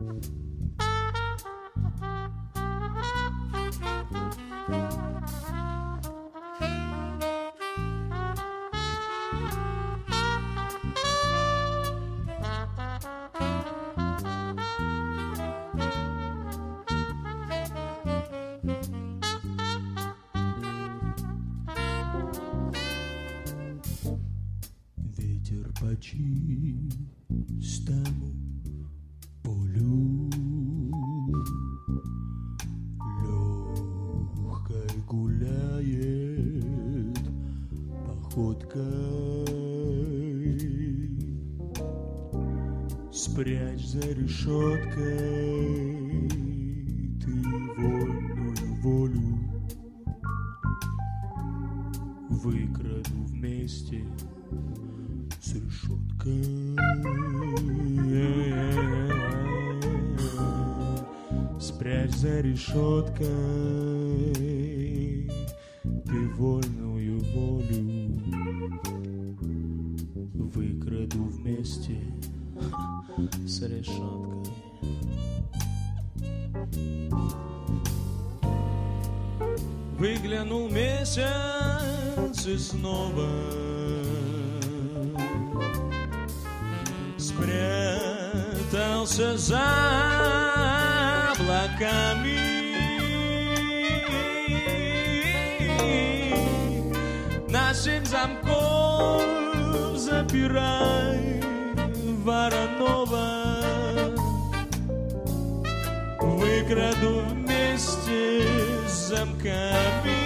Ветер по чистому полю легкой гуляет походкой. Спрячь за решеткой ты вольную волю, выкраду вместе с решеткой. Спрячь за решеткой ты вольную волю, выкраду вместе с решеткой. Выглянул месяц и снова спрятался за облаками. На 7 замков запирай Воронова, выкраду вместе с замками.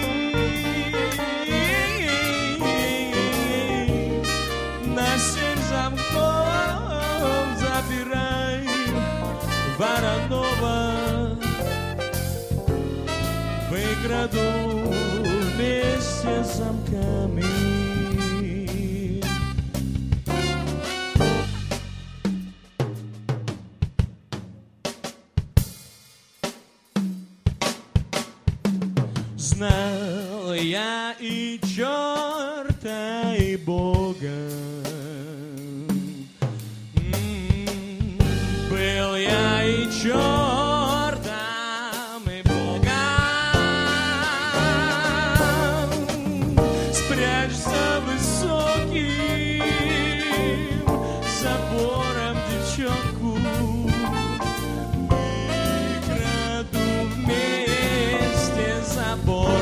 На 7 замков запирай Воронова, выкраду вместе с замками. Знал я и черта, и Бога, был я и чертом, и Богом. Спрячь за высоким забором девчонку, выкраду вместе забор.